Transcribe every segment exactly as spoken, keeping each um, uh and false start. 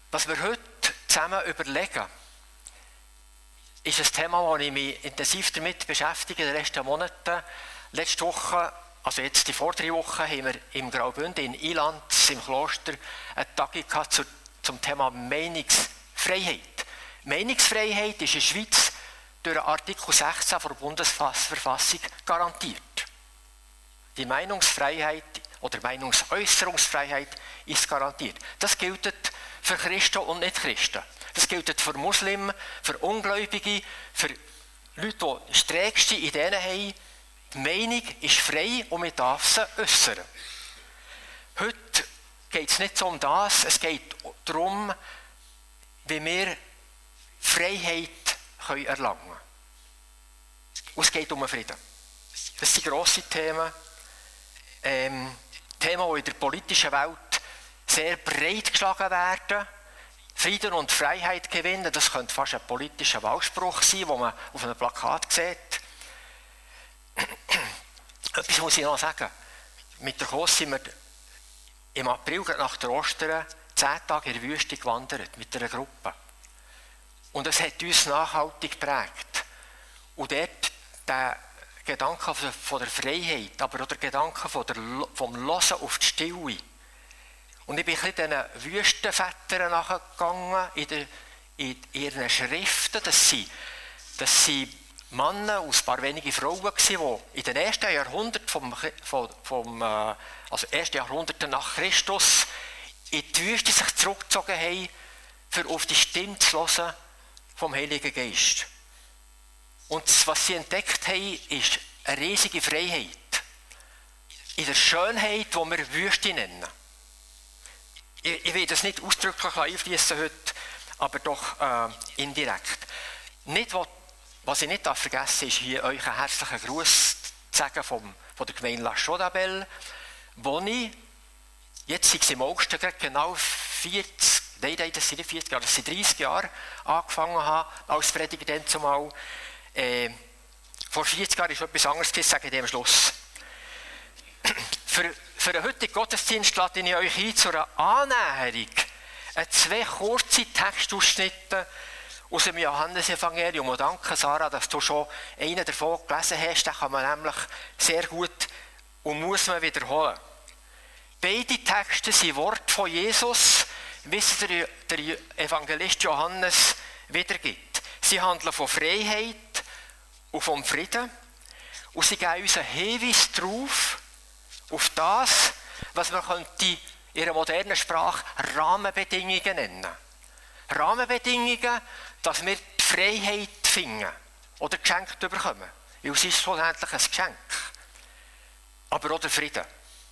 Was wir heute zusammen überlegen, ist ein Thema, wo ich mich intensiv damit beschäftige in den letzten Monaten. Letzte Woche, also jetzt die vor drei Wochen, haben wir im Graubünden in Ilanz im Kloster eine Tagung gehabt zu, zum Thema Meinungsfreiheit. Meinungsfreiheit ist in der Schweiz durch Artikel sechzehn der Bundesverfassung garantiert. Die Meinungsfreiheit oder Meinungsäußerungsfreiheit ist garantiert. Das gilt für Christen und Nicht-Christen. Das gilt für Muslimen, für Ungläubige, für Leute, die strägste Ideen haben. Die Meinung ist frei und man darf sie äußern. Heute geht es nicht so um das, es geht darum, wie wir Freiheit können erlangen können. Und es geht um den Frieden. Das sind grosse Themen. Ähm, Themen, die in der politischen Welt sehr breit geschlagen werden. Frieden und Freiheit gewinnen, das könnte fast ein politischer Wahlspruch sein, den man auf einem Plakat sieht. Etwas muss ich noch sagen. Mit der Kurs sind wir im April, nach der Ostern, zehn Tage in der Wüste gewandert, mit einer Gruppe. Und das hat uns nachhaltig geprägt. Und dort der Gedanke von der Freiheit, aber auch der Gedanke von der, vom Hören auf die Stille. Und ich bin ein bisschen diesen Wüstenvätern nachgegangen in, der, in ihren Schriften. Das waren das sind Männer aus ein paar wenige Frauen gewesen, die in den ersten Jahrhunderten, vom, vom, vom, also ersten Jahrhunderten nach Christus in die Wüste sich zurückgezogen haben, für auf die Stimme zu hören vom Heiligen Geist. Und was sie entdeckt haben, ist eine riesige Freiheit. In der Schönheit, die wir Wüste nennen. Ich, ich will das nicht ausdrücklich einfließen heute, aber doch äh, indirekt. Nicht, was, was ich nicht vergessen darf, ist hier euch einen herzlichen Gruß zu sagen vom, von der Gemeinde La Chaux-d'Abel, wo ich, jetzt sind es im August genau vierzig, nein, nein, das sind nicht vierzig Jahre, das sind dreißig Jahre, angefangen habe als Prediger dann zumal. Äh, vor vierzig Jahren ist etwas anderes, das sage ich dem Schluss. Für, für den heutigen Gottesdienst lade ich euch ein zu einer Annäherung an zwei kurze Textausschnitte aus dem Johannesevangelium. Und danke, Sarah, dass du schon einen davon gelesen hast. Den kann man nämlich sehr gut und muss man wiederholen. Beide Texte sind Worte von Jesus, wie es der, der Evangelist Johannes wiedergibt. Sie handeln von Freiheit und vom Frieden. Und sie geben uns einen Hinweis darauf, auf das, was man könnte in ihrer modernen Sprache Rahmenbedingungen nennen. Rahmenbedingungen, dass wir die Freiheit finden oder geschenkt bekommen. Weil es ist schlussendlich ein Geschenk. Aber auch der Frieden.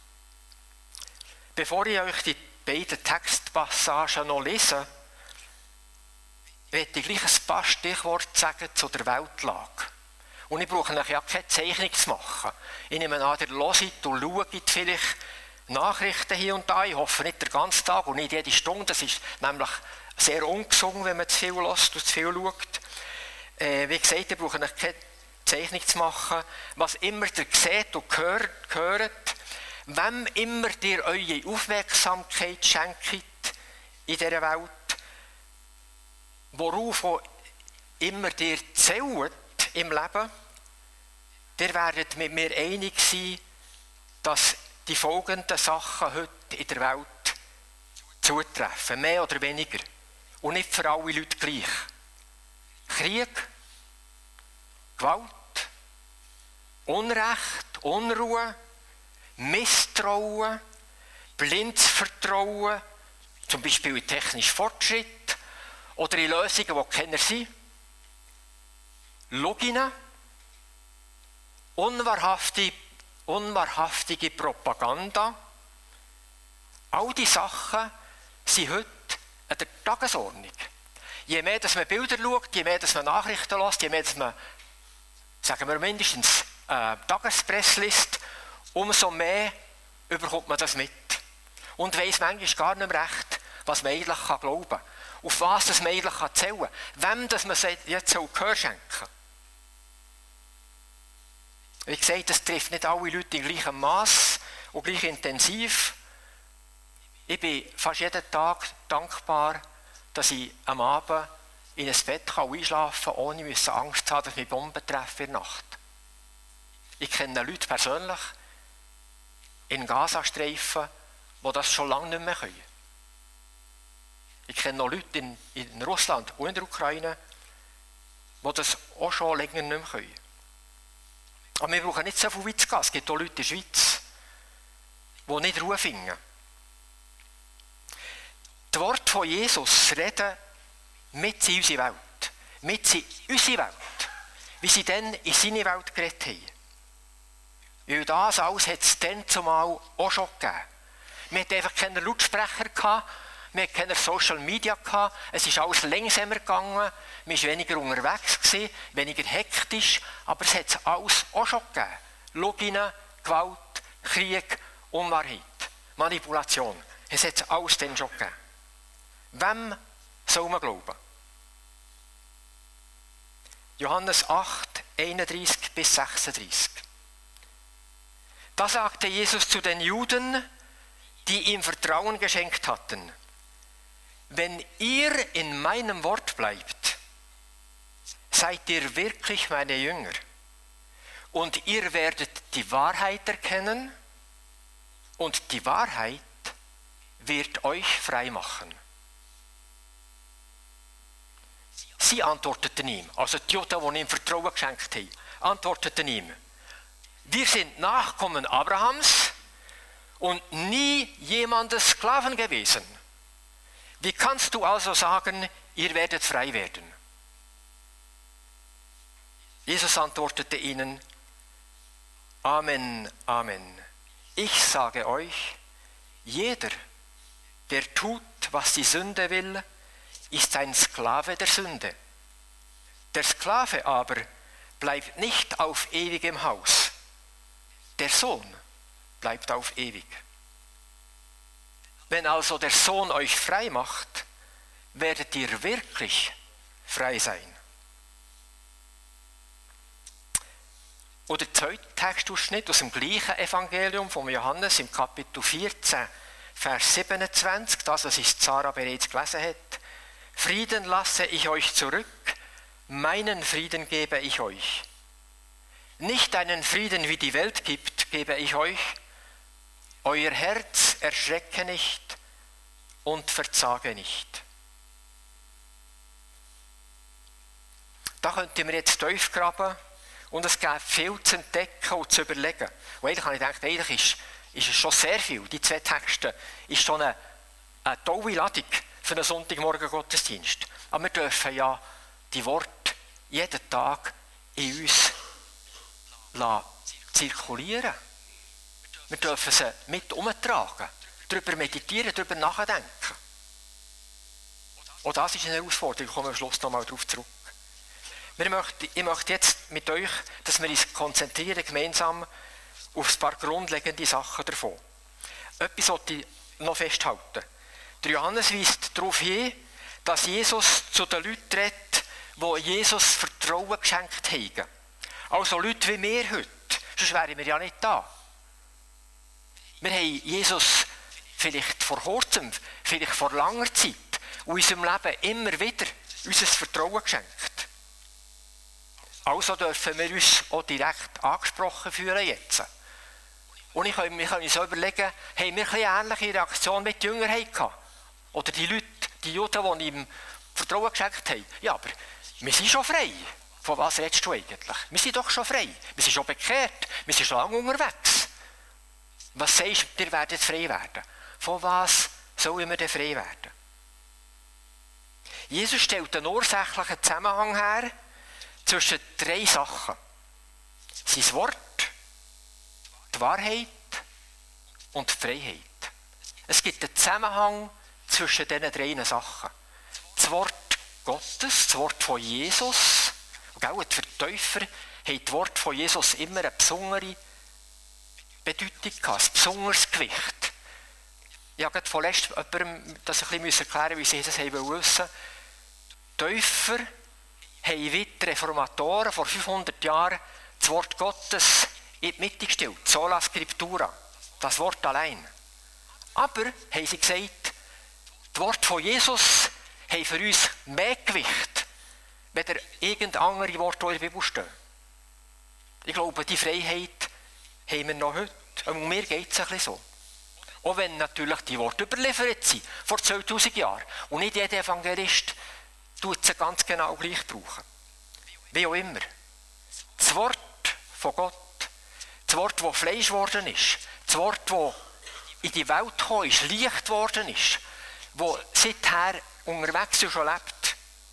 Bevor ich euch die beiden Textpassagen noch lese, möchte ich gleich ein paar Stichworte sagen zu der Weltlage. Und ich brauche euch ja keine Zeichnung zu machen. Ich nehme an, ihr hört und schaut vielleicht Nachrichten hier und da. Ich hoffe nicht den ganzen Tag und nicht jede Stunde. Das ist nämlich sehr ungesund, wenn man zu viel hört und zu viel schaut. Äh, wie gesagt, ich brauche euch keine Zeichnung zu machen. Was immer ihr seht und hört, hört, wem immer ihr eure Aufmerksamkeit schenkt in dieser Welt, worauf immer ihr zählt im Leben, ihr werdet mit mir einig sein, dass die folgenden Sachen heute in der Welt zutreffen, mehr oder weniger. Und nicht für alle Leute gleich. Krieg, Gewalt, Unrecht, Unruhe, Misstrauen, blindes Vertrauen, zum Beispiel in technischen Fortschritt oder in Lösungen, die keiner sind. Loginen, unwahrhaftige, unwahrhaftige Propaganda. All diese Sachen sind heute an der Tagesordnung. Je mehr dass man Bilder schaut, je mehr dass man Nachrichten hört, je mehr dass man, sagen wir mindestens, äh, Tagespresse liest, umso mehr überkommt man das mit. Und weiss manchmal gar nicht mehr recht, was man eigentlich glauben kann. Auf was das man eigentlich zählen kann. Wem das man jetzt Gehör schenken soll. Wie gesagt, das trifft nicht alle Leute in gleichem Maß und gleich intensiv. Ich bin fast jeden Tag dankbar dass ich am Abend in ein Bett einschlafen kann, ohne Angst zu haben, dass mich Bomben treffen in der Nacht. Ich kenne Leute persönlich in Gazastreifen, die das schon lange nicht mehr können. Ich kenne noch Leute in, in Russland und in der Ukraine, die das auch schon länger nicht mehr können. Aber wir brauchen nicht so viel weit zu gehen. Es gibt auch Leute in der Schweiz, die nicht Ruhe finden. Die Worte von Jesus reden mit in unsere Welt. Mit in unsere Welt. Wie sie dann in seine Welt geredet haben. Weil das alles hat es dann zumal auch schon gegeben. Wir hatten einfach keine Lautsprecher gehabt, wir hatten keine Social Media gehabt, es ist alles langsamer gegangen, man war weniger unterwegs gewesen, weniger hektisch, aber es hat es alles auch schon gegeben. Loginen, Gewalt, Krieg, Unwahrheit, Manipulation. Es hat es alles dann schon gegeben. Wem soll man glauben? Johannes acht, einunddreißig bis sechsunddreißig. Da sagte Jesus zu den Juden, die ihm Vertrauen geschenkt hatten: Wenn ihr in meinem Wort bleibt, seid ihr wirklich meine Jünger. Und ihr werdet die Wahrheit erkennen, und die Wahrheit wird euch frei machen. Sie antworteten ihm, also die Juden, die ihm Vertrauen geschenkt haben, antworteten ihm: Wir sind Nachkommen Abrahams und nie jemandes Sklaven gewesen. Wie kannst du also sagen, ihr werdet frei werden? Jesus antwortete ihnen: Amen, Amen. Ich sage euch, jeder, der tut, was die Sünde will, ist ein Sklave der Sünde. Der Sklave aber bleibt nicht auf ewig im Haus. Der Sohn bleibt auf ewig. Wenn also der Sohn euch frei macht, werdet ihr wirklich frei sein. Oder der zweite Textausschnitt aus dem gleichen Evangelium von Johannes im Kapitel vierzehn, Vers siebenundzwanzig, das, was Sarah bereits gelesen hat. Frieden lasse ich euch zurück, meinen Frieden gebe ich euch. Nicht einen Frieden, wie die Welt gibt, gebe ich euch. Euer Herz erschrecke nicht und verzage nicht. Da könnten wir jetzt tief graben und es gibt viel zu entdecken und zu überlegen. Und eigentlich habe ich gedacht, eigentlich ist, ist es schon sehr viel. Die zwei Texte ist schon eine, eine tolle Ladung für einen Sonntagmorgen Gottesdienst. Aber wir dürfen ja die Worte jeden Tag in uns zirkulieren. Wir dürfen sie mit umtragen, darüber meditieren, darüber nachdenken. Auch das ist eine Herausforderung, ich komme am Schluss noch mal darauf zurück. Wir möchten, ich möchte jetzt mit euch, dass wir uns konzentrieren, gemeinsam auf ein paar grundlegende Sachen davon. Etwas sollte ich noch festhalten. Der Johannes weist darauf hin, dass Jesus zu den Leuten redet, die Jesus Vertrauen geschenkt haben. Also Leute wie wir heute, sonst wären wir ja nicht da. Wir haben Jesus vielleicht vor kurzem, vielleicht vor langer Zeit in unserem Leben immer wieder unser Vertrauen geschenkt. Also dürfen wir uns auch direkt angesprochen fühlen jetzt. Und ich kann, wir können uns auch überlegen, haben wir eine ähnliche Reaktion mit den Jüngern gehabt? Oder die Leute, die Juden, die ihm Vertrauen geschenkt haben. Ja, aber wir sind schon frei. Von was redest du eigentlich? Wir sind doch schon frei. Wir sind schon bekehrt. Wir sind schon lange unterwegs. Was sagst du, ihr werdet frei werden? Von was sollen wir denn frei werden? Jesus stellt einen ursächlichen Zusammenhang her zwischen drei Sachen. Sein Wort, die Wahrheit und die Freiheit. Es gibt einen Zusammenhang zwischen diesen drei Sachen. Das Wort Gottes, das Wort von Jesus, und die Vertäufer haben das Wort von Jesus immer eine besondere Bedeutung gehabt, ein besonderes Gewicht. Ich habe gerade vorletzt jemandem das ein bisschen erklären, wie sie das wissen wollten. Die Täufer haben wie die Reformatoren vor fünfhundert Jahren das Wort Gottes in die Mitte gestellt, Sola Scriptura, das Wort allein. Aber, haben sie gesagt, das Wort von Jesus haben für uns mehr Gewicht, wenn irgendeine andere Worte, die in der Bibel stehen. Ich glaube, die Freiheit haben wir noch heute. Und mir geht es ein bisschen so. Auch wenn natürlich die Worte überliefert sind, vor zweitausend Jahren. Und nicht jeder Evangelist tut sie ganz genau gleich brauchen. Wie auch immer. Das Wort von Gott, das Wort, das Fleisch geworden ist, das Wort, das in die Welt gekommen ist, Licht geworden ist, das seither unterwegs ist und lebt.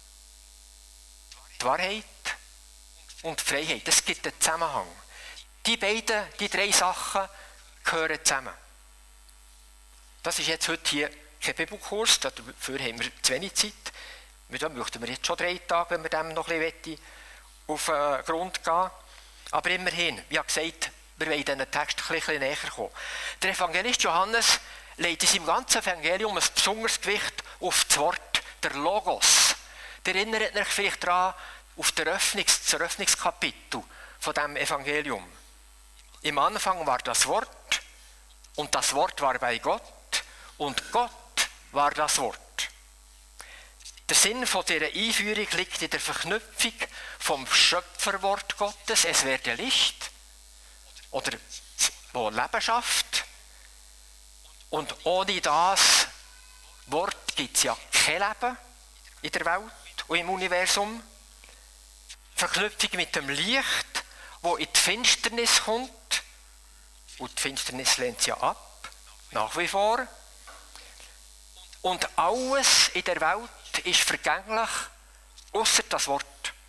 Die Wahrheit und die Freiheit, es gibt einen Zusammenhang. Die beiden, die drei Sachen gehören zusammen. Das ist jetzt heute hier kein Bibelkurs, dafür haben wir zu wenig Zeit. Da möchten wir jetzt schon drei Tage, wenn wir dem noch ein bisschen auf den Grund gehen. Aber immerhin, wie gesagt, wir wollen diesen Text ein bisschen näher kommen. Der Evangelist Johannes legt in seinem ganzen Evangelium ein besonderes Gewicht auf das Wort, der Logos. Der erinnert euch vielleicht daran, auf das Eröffnungs-, das Eröffnungskapitel von diesem Evangelium. Im Anfang war das Wort und das Wort war bei Gott und Gott war das Wort. Der Sinn von dieser Einführung liegt in der Verknüpfung vom Schöpferwort Gottes, es werde Licht, oder wo Leben schafft. Und ohne das Wort gibt es ja kein Leben in der Welt und im Universum. Verknüpfung mit dem Licht, wo in die Finsternis kommt. Und die Finsternis lehnt es ja ab, nach wie vor. Und alles in der Welt ist vergänglich, ausser das Wort.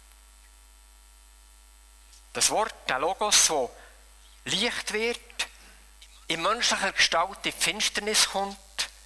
Das Wort, der Logos, wo Licht wird, in menschlicher Gestalt in die Finsternis kommt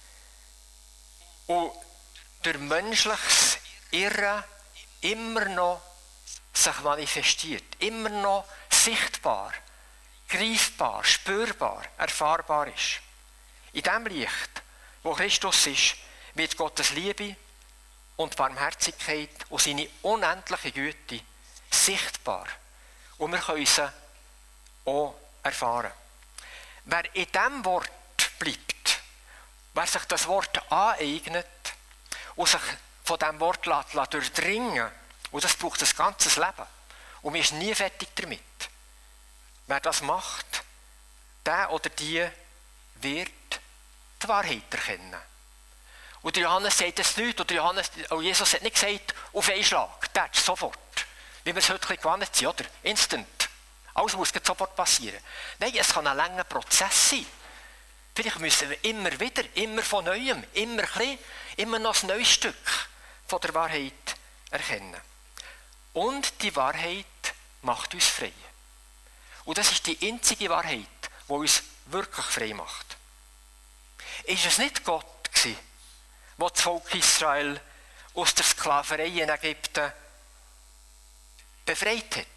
und durch menschliches Irren immer noch sich manifestiert, immer noch sichtbar, greifbar, spürbar, erfahrbar ist. In dem Licht, wo Christus ist, wird Gottes Liebe und Barmherzigkeit und seine unendliche Güte sichtbar. Und wir können sie auch erfahren. Wer in diesem Wort bleibt, wer sich das Wort aneignet und sich von diesem Wort lässt, lässt durchdringen, und das braucht ein ganzes Leben, und man ist nie fertig damit. Wer das macht, der oder die wird die Wahrheit erkennen. Und Johannes sagt es nicht, oder Johannes, auch Jesus hat nicht gesagt, auf einen Schlag, das ist sofort. Wie wir es heute gewohnt sind, oder? Instant. Alles muss sofort passieren. Nein, es kann ein langer Prozess sein. Vielleicht müssen wir immer wieder, immer von Neuem, immer ein bisschen, immer noch ein neues Stück von der Wahrheit erkennen. Und die Wahrheit macht uns frei. Und das ist die einzige Wahrheit, die uns wirklich frei macht. Ist es nicht Gott gewesen, der das Volk Israel aus der Sklaverei in Ägypten befreit hat?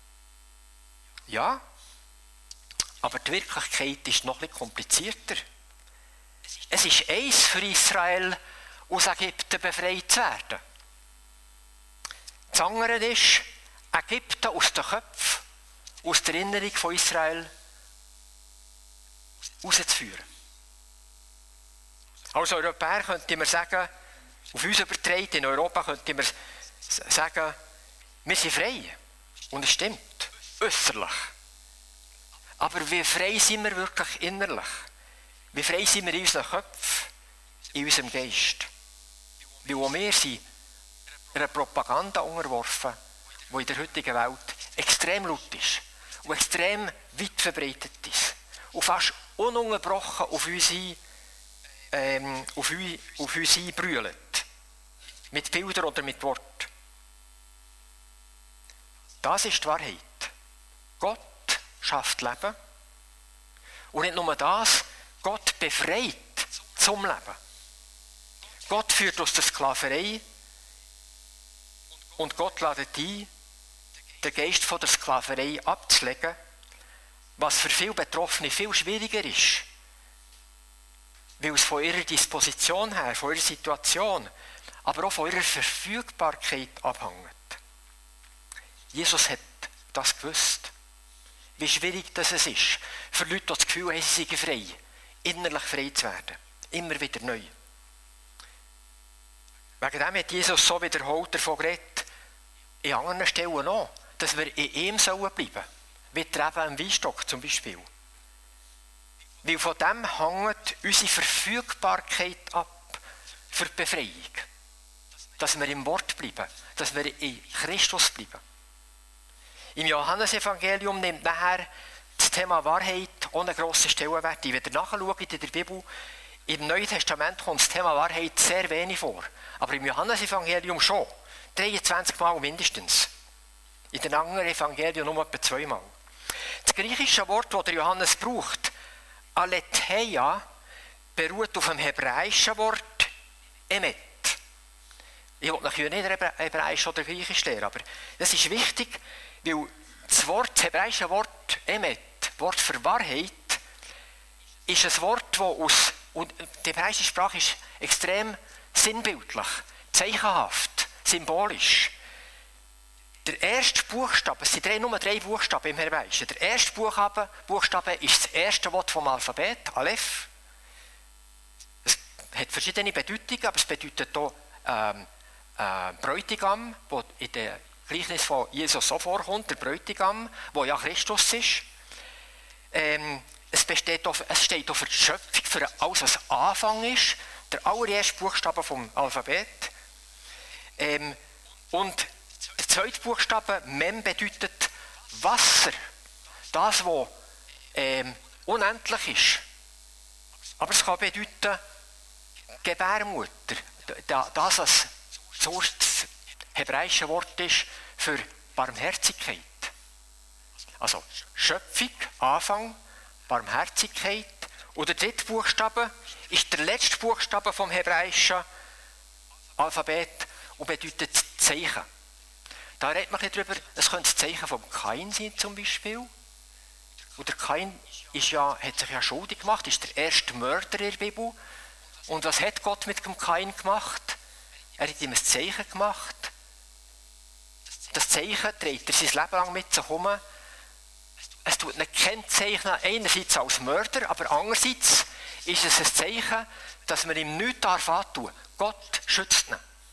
Ja, aber die Wirklichkeit ist noch ein bisschen komplizierter. Es ist eins für Israel, aus Ägypten befreit zu werden. Das andere ist, Ägypten aus den Köpfen, aus der Erinnerung von Israel rauszuführen. Als Europäer könnte man sagen, auf uns übertragen, in Europa könnte man sagen, wir sind frei. Und es stimmt, äußerlich. Aber wie frei sind wir wirklich innerlich? Wie frei sind wir in unseren Köpfen, in unserem Geist? Weil auch wir sind einer Propaganda unterworfen, die in der heutigen Welt extrem laut ist und extrem weit verbreitet ist. Und fast ununterbrochen auf uns, ein, ähm, auf uns, auf uns einbrüllt. Mit Bildern oder mit Worten. Das ist die Wahrheit. Gott schafft Leben. Und nicht nur das, Gott befreit zum Leben. Gott führt aus der Sklaverei und Gott lädt ein, den Geist von der Sklaverei abzulegen, was für viele Betroffene viel schwieriger ist, weil es von ihrer Disposition her, von ihrer Situation, aber auch von ihrer Verfügbarkeit abhängt. Jesus hat das gewusst, wie schwierig das ist, für Leute, die das Gefühl haben, sie seien frei, innerlich frei zu werden, immer wieder neu. Wegen dem hat Jesus so wiederholt davon geredet, in anderen Stellen auch, dass wir in ihm sollen bleiben. Wie die Reben am Weinstock zum Beispiel. Weil von dem hängt unsere Verfügbarkeit ab für die Befreiung. Dass wir im Wort bleiben, dass wir in Christus bleiben. Im Johannesevangelium nimmt nachher das Thema Wahrheit ohne grossen Stellenwert. Ich werde nachschauen in der Bibel. Im Neuen Testament kommt das Thema Wahrheit sehr wenig vor. Aber im Johannesevangelium schon. dreiundzwanzig Mal mindestens. In den anderen Evangelien nur etwa zweimal. Das griechische Wort, das der Johannes braucht, Aletheia, beruht auf dem hebräischen Wort Emet. Ich will natürlich nicht Hebräisch oder Griechisch lernen, aber das ist wichtig, weil das Wort, das hebräische Wort Emet, Wort für Wahrheit, ist ein Wort, das aus, und die hebräische Sprache ist extrem sinnbildlich, zeichenhaft, symbolisch. Der erste Buchstabe, es sind drei, nur drei Buchstaben im Hebräischen. Der erste Buchstabe, Buchstabe ist das erste Wort vom Alphabet, Aleph. Es hat verschiedene Bedeutungen, aber es bedeutet hier ähm, äh, Bräutigam, der in der Gleichnis von Jesus so vorkommt, der Bräutigam, der ja Christus ist. Ähm, es, besteht auf, es steht auch für die Schöpfung, für alles, was Anfang ist. Der allererste Buchstabe vom Alphabet. Ähm, und der zweite Buchstabe, Mem, bedeutet Wasser. Das, was ähm, unendlich ist. Aber es kann bedeuten Gebärmutter. Das, was so das hebräische Wort ist für Barmherzigkeit. Also Schöpfung, Anfang, Barmherzigkeit. Und der dritte Buchstabe ist der letzte Buchstabe vom hebräischen Alphabet und bedeutet Zeichen. Da redet man ein bisschen drüber, es könnte das Zeichen vom Kain sein zum Beispiel. Und der Kain ist ja, hat sich ja schuldig gemacht, ist der erste Mörder in der Bibel. Und was hat Gott mit dem Kain gemacht? Er hat ihm ein Zeichen gemacht. Das Zeichen trägt er sein Leben lang mit sich herum. Es tut ihn kennzeichnen, einerseits als Mörder, aber andererseits ist es ein Zeichen, dass man ihm nichts antun darf. Gott schützt ihn.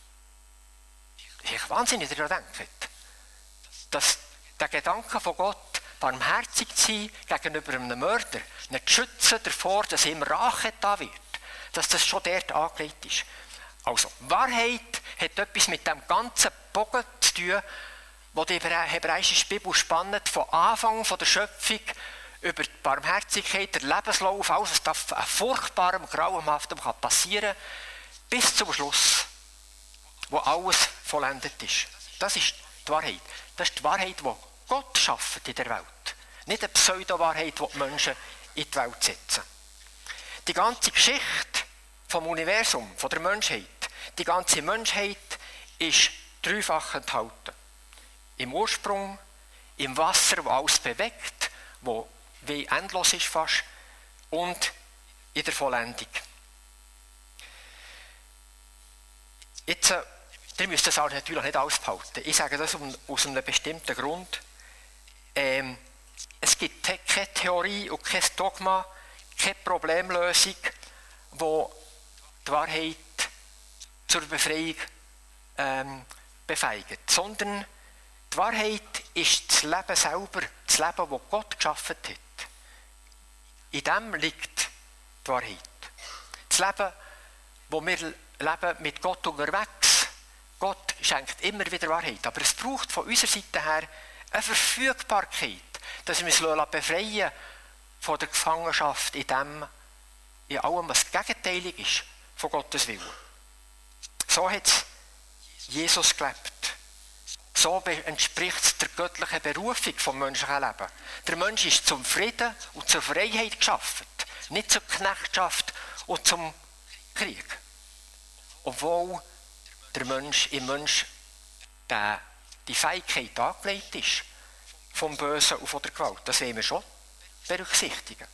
Das ist wahnsinnig, wenn ihr daran denkt. Dass der Gedanke von Gott, barmherzig zu sein gegenüber einem Mörder, nicht schützen davor, dass ihm Rache da wird, dass das schon dort angelegt ist. Also, Wahrheit hat etwas mit dem ganzen Bogen zu tun, wo die hebräische Bibel spannt, von Anfang von der Schöpfung über die Barmherzigkeit, der Lebenslauf, alles, was an furchtbarem, grauenhaftem passieren kann, bis zum Schluss, wo alles vollendet ist. Das ist die Wahrheit. Das ist die Wahrheit, die Gott schafft in der Welt. Nicht eine Pseudo-Wahrheit, die die Menschen in die Welt setzen. Die ganze Geschichte vom Universum, von der Menschheit, die ganze Menschheit ist dreifach enthalten. Im Ursprung, im Wasser, das alles bewegt, wo wie endlos ist fast, und in der Vollendung. Jetzt, äh, ihr müsst das natürlich nicht alles behalten. Ich sage das aus einem bestimmten Grund. Ähm, es gibt keine Theorie und kein Dogma, keine Problemlösung, die die Wahrheit zur Befreiung ähm, befeigt, sondern die Wahrheit ist das Leben selber, das Leben, das Gott geschaffen hat. In dem liegt die Wahrheit. Das Leben, wo wir leben mit Gott unterwegs. Gott schenkt immer wieder Wahrheit, aber es braucht von unserer Seite her eine Verfügbarkeit, dass wir uns befreien von der Gefangenschaft in dem, in allem, was gegenteilig ist von Gottes Willen. So hat Jesus gelebt. So entspricht es der göttlichen Berufung vom menschlichen Leben. Der Mensch ist zum Frieden und zur Freiheit geschaffen, nicht zur Knechtschaft und zum Krieg. Obwohl der Mensch im Mensch der, die Fähigkeit angelegt ist, vom Bösen und von der Gewalt. Das wollen wir schon berücksichtigen.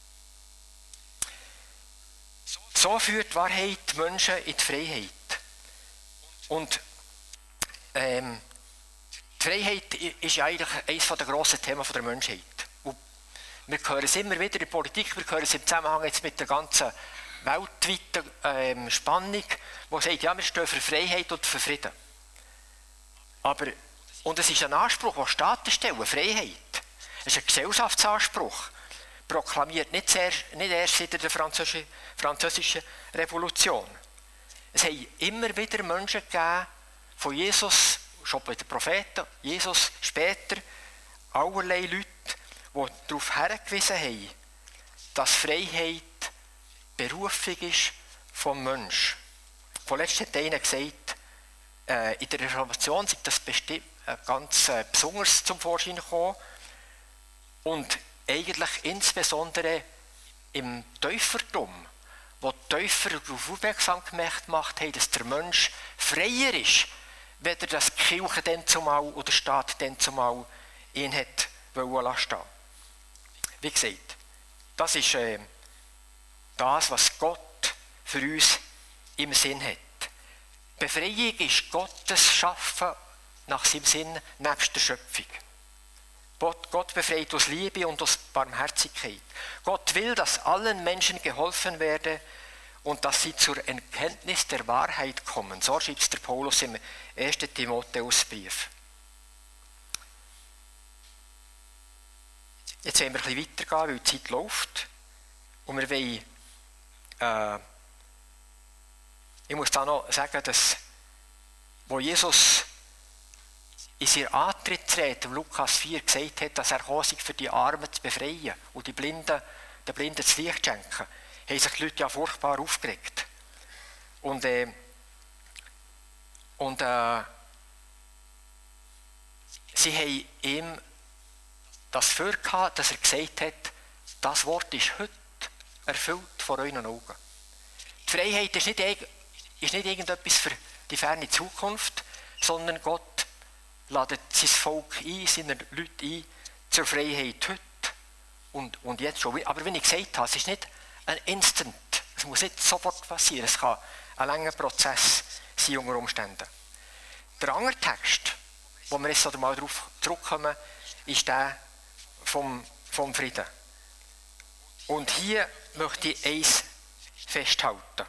So führt die Wahrheit die Menschen in die Freiheit. Und ähm, die Freiheit ist ja eigentlich eines der grossen Themen der Menschheit. Und wir hören es immer wieder in der Politik, wir hören es im Zusammenhang jetzt mit der ganzen weltweiten ähm, Spannung, die sagt, ja, wir stehen für Freiheit und für Frieden. Aber, und es ist ein Anspruch, den Staaten stellen, Freiheit. Es ist ein Gesellschaftsanspruch, proklamiert nicht, sehr, nicht erst seit der französischen, französischen Revolution. Es haben immer wieder Menschen gegeben, von Jesus, schon bei den Propheten, Jesus später, allerlei Leute, die darauf hingewiesen haben, dass Freiheit Berufung ist vom Menschen. Vorletzt hat einer gesagt, äh, in der Reformation sei das bestimmt, äh, ganz äh, besonders zum Vorschein gekommen und eigentlich insbesondere im Täufertum, wo die Täufer darauf aufmerksam gemacht haben, dass der Mensch freier ist, weder das die Kirche dann zumal oder der Staat dann zumal ihn hat wollen stehen. Wie gesagt, das ist äh, das, was Gott für uns im Sinn hat. Befreiung ist Gottes Schaffen nach seinem Sinn nebst der Schöpfung. Gott befreit aus Liebe und aus Barmherzigkeit. Gott will, dass allen Menschen geholfen werde und dass sie zur Erkenntnis der Wahrheit kommen. So schreibt es der Paulus im ersten Timotheusbrief. Jetzt wollen wir ein bisschen weitergehen, weil die Zeit läuft. Und wir wollen, äh, ich muss da noch sagen, dass, wo Jesus in seiner Antrittsrede, Lukas vier, gesagt hat, dass er gekommen sei, für die Armen zu befreien und die Blinden, den Blinden das Licht zu schenken, haben sich die Leute ja furchtbar aufgeregt. Und, äh, und äh, sie haben ihm das vorgehabt, dass er gesagt hat, das Wort ist heute erfüllt vor euren Augen. Die Freiheit ist nicht, ist nicht irgendetwas für die ferne Zukunft, sondern Gott ladet sein Volk ein, seine Leute ein, zur Freiheit heute und, und jetzt schon. Aber wie ich gesagt habe, es ist nicht ein Instant, es muss nicht sofort passieren, es kann ein langer Prozess sein unter Umständen. Der andere Text, wo wir jetzt mal darauf zurückkommen, ist der vom, vom Frieden. Und hier möchte ich eins festhalten.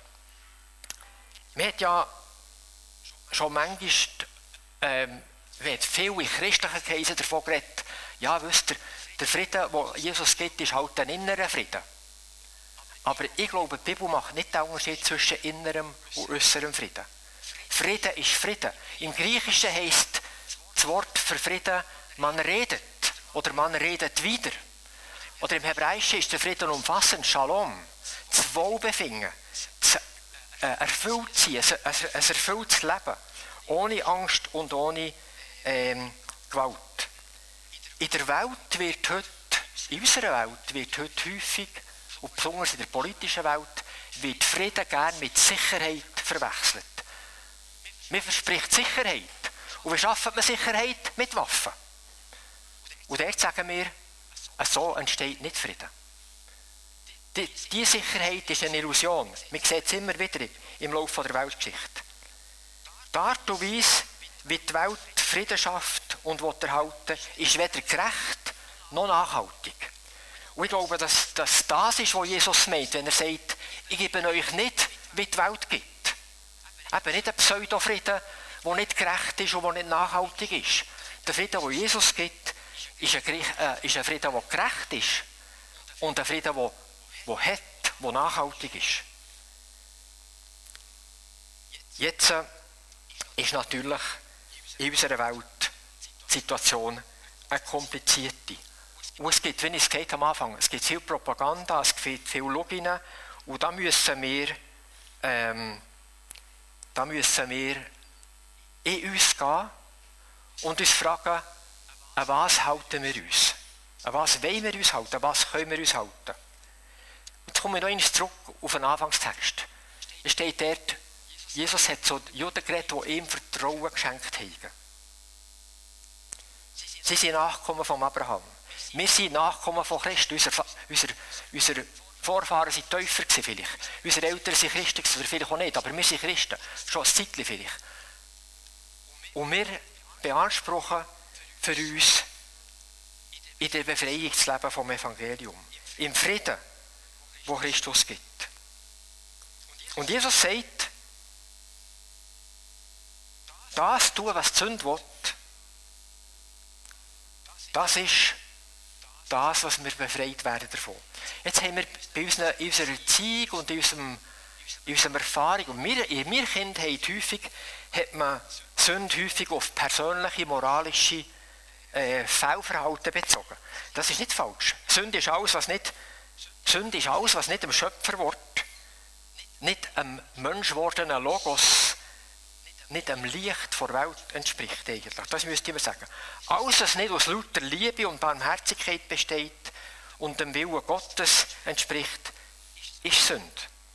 Man hat ja schon manchmal ähm, wird viel in christlichen Kreisen davon geredet, ja, wisst ihr, der Frieden, den Jesus gibt, ist halt ein innerer Frieden. Aber ich glaube, die Bibel macht nicht den Unterschied zwischen innerem und äußerem Frieden. Frieden ist Frieden. Im Griechischen heisst das Wort für Frieden, man redet oder man redet wieder. Oder im Hebräischen ist der Frieden umfassend, Shalom, das Wohlbefinden, das äh, Erfülltsein, ein, ein, ein erfülltes Leben, ohne Angst und ohne ähm, Gewalt. In der Welt wird heute, in unserer Welt wird heute häufig, und besonders in der politischen Welt, wird Frieden gern mit Sicherheit verwechselt. Man verspricht Sicherheit. Und wie schafft man Sicherheit? Mit Waffen. Und dort sagen wir, so entsteht nicht Frieden. Die, die Sicherheit ist eine Illusion. Man sieht es immer wieder im Laufe der Weltgeschichte. Die Art und Weise, wie die Welt Frieden schafft und erhalten, ist weder gerecht noch nachhaltig. Und ich glaube, dass, dass das ist, was Jesus meint, wenn er sagt, ich gebe euch nicht, wie die Welt gibt. Eben nicht ein Pseudo-Frieden, der nicht gerecht ist und der nicht nachhaltig ist. Der Frieden, den Jesus gibt, ist ein, äh, ist ein Frieden, der gerecht ist und ein Frieden, der, der hat, der nachhaltig ist. Jetzt äh, ist natürlich in unserer Welt die Situation eine komplizierte. Und es gibt, wie ich es gesagt habe am Anfang, es gibt viel Propaganda, es gibt viel Login und da müssen wir, ähm, da müssen wir in uns gehen und uns fragen, an was halten wir uns? An was wollen wir uns halten? An was können wir uns halten? Jetzt komme ich noch einmal zurück auf den Anfangstext. Es steht dort, Jesus hat zu Juden geredet, die ihm Vertrauen geschenkt haben. Sie sind Nachkommen von Abraham. Wir sind Nachkommen von Christus. Unser, unser, unsere Vorfahren waren Täufer vielleicht. Unsere Eltern sind Christen oder vielleicht auch nicht, aber wir sind Christen. Schon ein Zeitchen vielleicht. Und wir beanspruchen für uns in der Befreiung zu leben vom Evangelium. Im Frieden, wo Christus gibt. Und Jesus sagt, das tun, was die Sünde will, das ist das, was wir befreit werden davon. Jetzt haben wir bei unseren, in unserer Erziehung und in, unserem, in unserer Erfahrung, und wir, in meiner Kindheit häufig, hat man Sünde häufig auf persönliche, moralische äh, Fehlverhalten bezogen. Das ist nicht falsch. Sünde ist alles, was nicht, Sünde ist alles, was nicht dem Schöpferwort, nicht einem menschgewordenen Logos, nicht dem Licht der Welt entspricht eigentlich. Das müsste man sagen. Alles, was nicht aus lauter Liebe und Barmherzigkeit besteht und dem Willen Gottes entspricht, ist Sünde.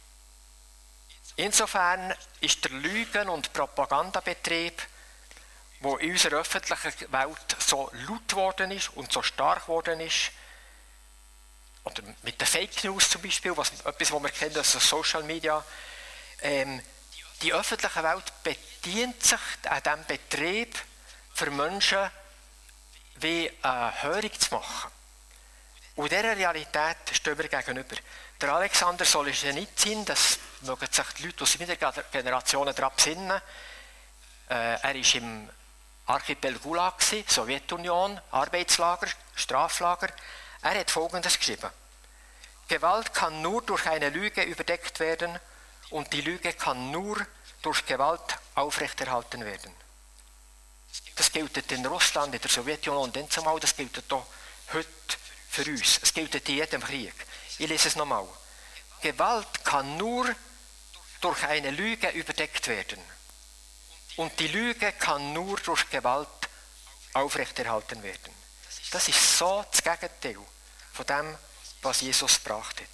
Insofern ist der Lügen- und Propagandabetrieb, der in unserer öffentlichen Welt so laut geworden ist und so stark geworden ist, oder mit den Fake News zum Beispiel, was, etwas, was wir kennen, also Social Media, ähm, die öffentliche Welt bedient sich an diesem Betrieb für Menschen wie eine Hörung zu machen. Und dieser Realität stehen wir gegenüber. Der Alexander Solzhenitsyn, das mögen sich die Leute aus meiner Generation daran besinnen, äh, er war im Archipel Gulag, Sowjetunion, Arbeitslager, Straflager. Er hat Folgendes geschrieben: Gewalt kann nur durch eine Lüge überdeckt werden und die Lüge kann nur durch Gewalt aufrechterhalten werden. Das gilt in Russland, in der Sowjetunion und dann zumal, das gilt auch heute für uns. Es gilt in jedem Krieg. Ich lese es nochmal. Gewalt kann nur durch eine Lüge überdeckt werden. Und die Lüge kann nur durch Gewalt aufrechterhalten werden. Das ist so das Gegenteil von dem, was Jesus gebracht hat.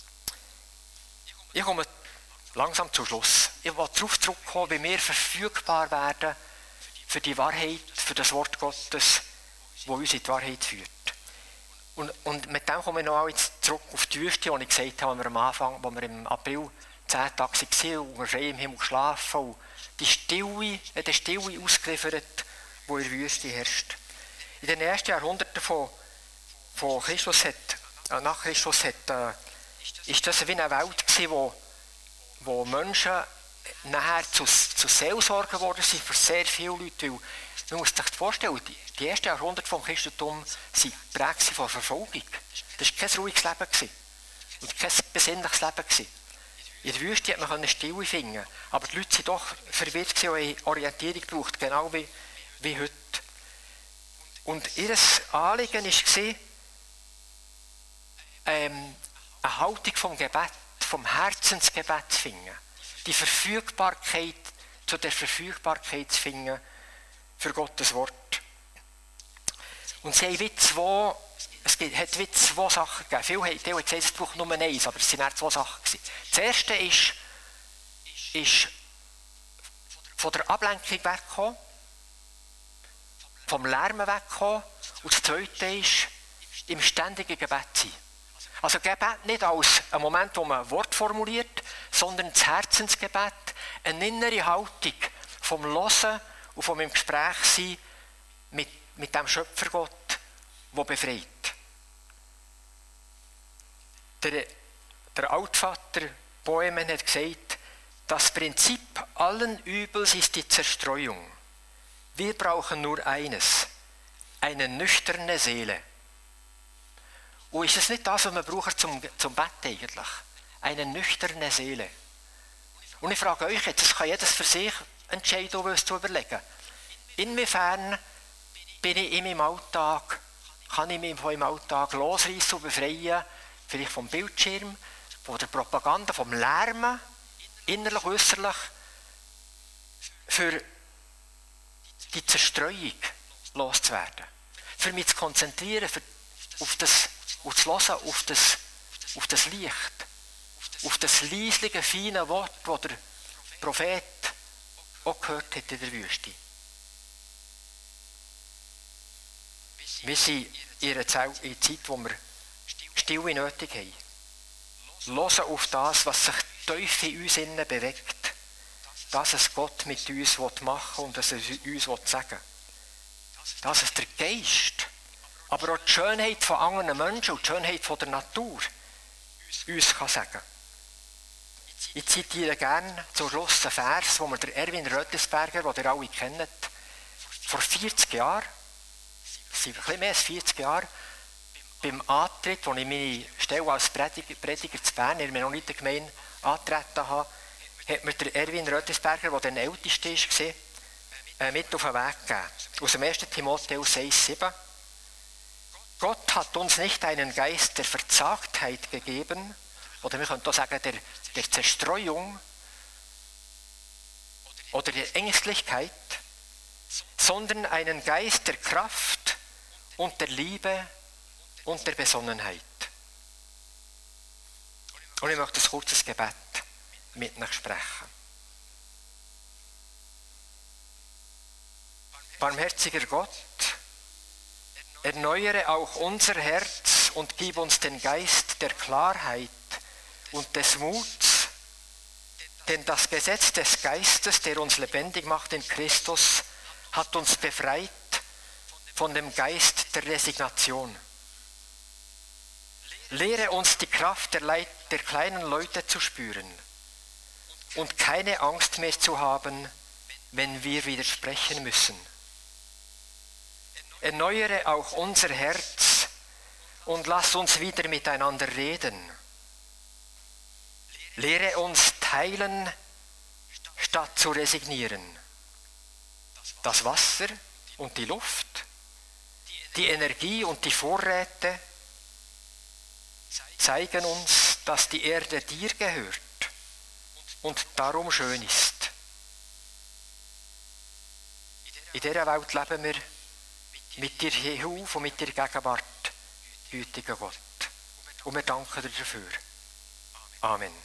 Ich komme langsam zum Schluss. Ich will darauf zurückkommen, wie wir verfügbar werden für die Wahrheit, für das Wort Gottes, das uns in die Wahrheit führt. Und, und mit dem komme ich noch jetzt zurück auf die Wüste, die ich gesagt habe, als wir am Anfang, wo wir im April zehn Tage waren, unter freiem Himmel geschlafen und die Stille, die Stille ausgeliefert, die in der Wüste herrscht. In den ersten Jahrhunderten von, von Christus hat, äh, nach Christus hat, äh, ist das wie eine Welt gewesen, wo, wo Menschen nachher zu, zu Seelsorger geworden sind für sehr viele Leute. Weil, man muss sich vorstellen, die, die ersten Jahrhunderte vom Christentum waren geprägt von Verfolgung. Das war kein ruhiges Leben und kein besinnliches Leben. In der Wüste hat man Stille finden, aber die Leute waren doch verwirrt und haben Orientierung gebraucht, genau wie, wie heute. Und ihr Anliegen war, ähm, eine Haltung vom Gebet, vom Herzensgebet zu finden. Die Verfügbarkeit, zu der Verfügbarkeit zu finden für Gottes Wort. Und sie haben wie zwei, es hat wie zwei Sachen gegeben. Viele haben gesagt, es braucht nur eins, aber es waren zwei Sachen gewesen. Das erste ist, ist von der Ablenkung weggekommen, vom Lärmen weggekommen, und das zweite ist, im ständigen Gebet sein. Also Gebet nicht als ein Moment, wo man ein Wort formuliert, sondern das Herzensgebet, eine innere Haltung vom Hören und vom im Gespräch sein mit, mit dem Schöpfergott, der befreit. Der, der Altvater Boehmen hat gesagt, das Prinzip allen Übels ist die Zerstreuung. Wir brauchen nur eines, eine nüchterne Seele. Und ist es nicht das, was man braucht zum, zum Bett eigentlich? Eine nüchterne Seele. Und ich frage euch jetzt, das kann jedes für sich entscheiden, um es zu überlegen. Inwiefern bin ich in meinem Alltag, kann ich mich von meinem Alltag losreißen und befreien, vielleicht vom Bildschirm, von der Propaganda, vom Lärmen, innerlich, äußerlich, für die Zerstreuung loszuwerden. Für mich zu konzentrieren, für, auf das und zu hören auf das, auf das Licht, auf das leisliche, feine Wort, das der Prophet auch gehört hat in der Wüste. Wir sind in einer Zeit, wo wir Stille nötig haben. Hören auf das, was sich tief in uns innen bewegt. Dass es Gott mit uns machen will und dass er uns sagen will. Dass es der Geist, aber auch die Schönheit von anderen Menschen und die Schönheit von der Natur uns kann sagen. Ich zitiere gerne zum Schluss den Vers, wo mir der Erwin Röttesberger, den ihr alle kennt, vor vierzig Jahren, es sind ein bisschen mehr als vierzig Jahre, beim Antritt, als ich meine Stelle als Prediger, Prediger zu Bern in meiner Gemeinde angetreten habe, hat mir der Erwin Röttesberger, der der Älteste war, mit auf den Weg gegeben. Aus dem ersten Timotheus eins sieben. Gott hat uns nicht einen Geist der Verzagtheit gegeben, oder wir können auch sagen, der, der Zerstreuung oder der Ängstlichkeit, sondern einen Geist der Kraft und der Liebe und der Besonnenheit. Und ich möchte ein kurzes Gebet mit euch sprechen. Barmherziger Gott, erneuere auch unser Herz und gib uns den Geist der Klarheit und des Muts, denn das Gesetz des Geistes, der uns lebendig macht in Christus, hat uns befreit von dem Geist der Resignation. Lehre uns die Kraft der, Leid, der kleinen Leute zu spüren und keine Angst mehr zu haben, wenn wir widersprechen müssen. Erneuere auch unser Herz und lass uns wieder miteinander reden. Lehre uns teilen, statt zu resignieren. Das Wasser und die Luft, die Energie und die Vorräte zeigen uns, dass die Erde dir gehört und darum schön ist. In dieser Welt leben wir mit dir Hilfe und mit dir Gegenwart, gütiger Gott. Und wir danken dir dafür. Amen.